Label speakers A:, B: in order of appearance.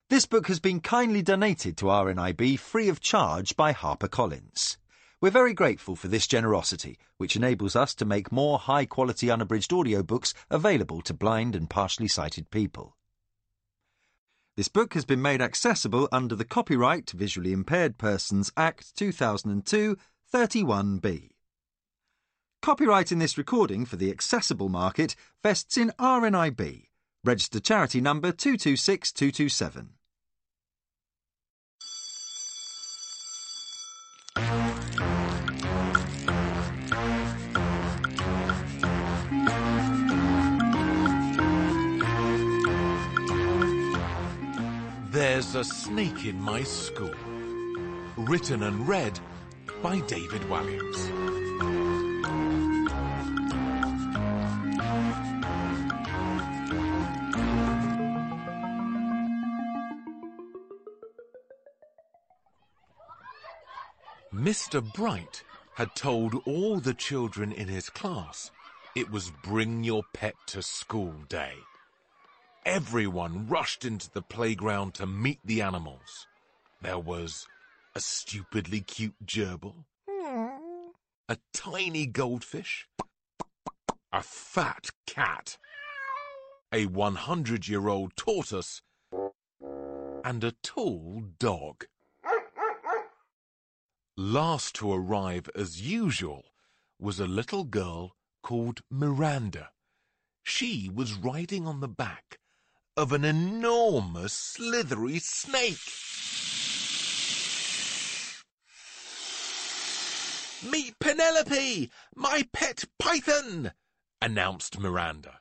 A: This book has been kindly donated to RNIB free of charge by HarperCollins. We're very grateful for this generosity, which enables us to make more high-quality unabridged audiobooks available to blind and partially sighted people. This book has been made accessible under the Copyright Visually Impaired Persons Act 2002, 31B. Copyright in this recording for the accessible market vests in RNIB, registered charity number 226227.
B: There's a Snake in My School. Written and read by David Walliams. Mr. Bright had told all the children in his class it was Bring Your Pet to School Day. Everyone rushed into the playground to meet the animals. There was a stupidly cute gerbil, a tiny goldfish, a fat cat, a 100-year-old tortoise, and a tall dog. Last to arrive, as usual, was a little girl called Miranda. She was riding on the back of an enormous slithery snake. "Meet Penelope, my pet python," announced Miranda.